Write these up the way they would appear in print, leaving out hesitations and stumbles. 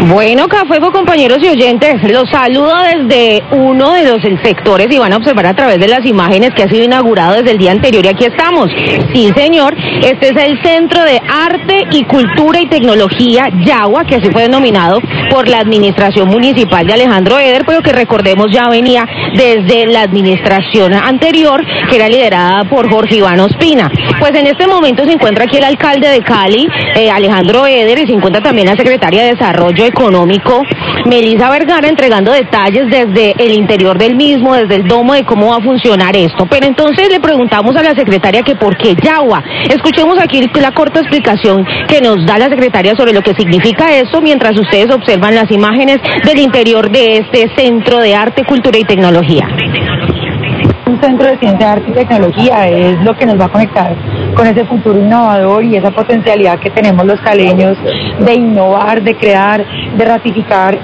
Bueno, Café, compañeros y oyentes, los saludo desde uno de los sectores y van a observar a través de las imágenes que ha sido inaugurado desde el día anterior y aquí estamos. Sí, señor, este es el Centro de Arte y Cultura y Tecnología Yagua, que así fue denominado por la administración municipal de Alejandro Eder, pero que recordemos ya venía desde la administración anterior, que era liderada por Jorge Iván Ospina. Pues en este momento se encuentra aquí el alcalde de Cali, Alejandro Eder, y se encuentra también la secretaria de Desarrollo Económico, Melissa Vergara, entregando detalles desde el interior del mismo, desde el domo, de cómo va a funcionar esto. Pero entonces le preguntamos a la secretaria que por qué Yagua. Escuchemos aquí la corta explicación que nos da la secretaria sobre lo que significa esto, mientras ustedes observan las imágenes del interior de este Centro de Arte, Cultura y Tecnología. Un centro de ciencia, arte y tecnología es lo que nos va a conectar con ese futuro innovador y esa potencialidad que tenemos los caleños de innovar, de crear, de ratificar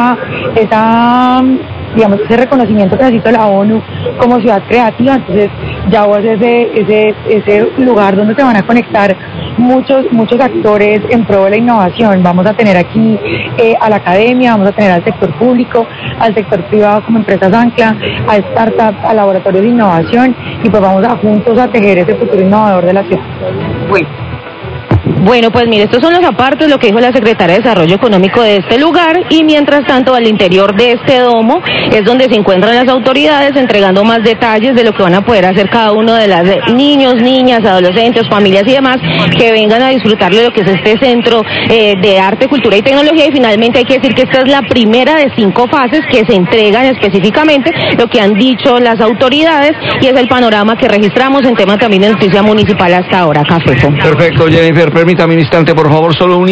ese reconocimiento que necesita la ONU como ciudad creativa. Entonces Yagua es ese lugar donde se van a conectar muchos actores en pro de la innovación. Vamos a tener aquí a la academia, vamos a tener al sector público, al sector privado como empresas ancla, a startups, a laboratorios de innovación, y pues vamos a juntos a tejer ese futuro innovador de la ciudad. Bueno, pues mire, estos son los apartes, lo que dijo la secretaria de Desarrollo Económico de este lugar, y mientras tanto al interior de este domo es donde se encuentran las autoridades entregando más detalles de lo que van a poder hacer cada uno de las niños, niñas, adolescentes, familias y demás que vengan a disfrutar de lo que es este Centro de Arte, Cultura y Tecnología. Y finalmente hay que decir que esta es la primera de 5 fases que se entregan específicamente lo que han dicho las autoridades, y es el panorama que registramos en tema también de noticia municipal hasta ahora. Café. Perfecto, Jennifer, permítame un instante, por favor, solo un